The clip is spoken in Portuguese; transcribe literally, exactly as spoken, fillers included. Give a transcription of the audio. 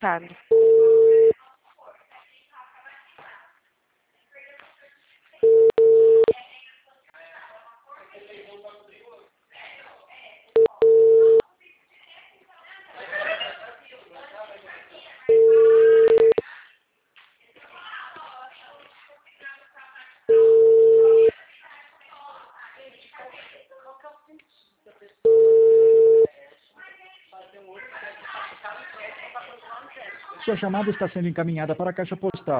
tarde. Sua chamada está sendo encaminhada para a caixa postal.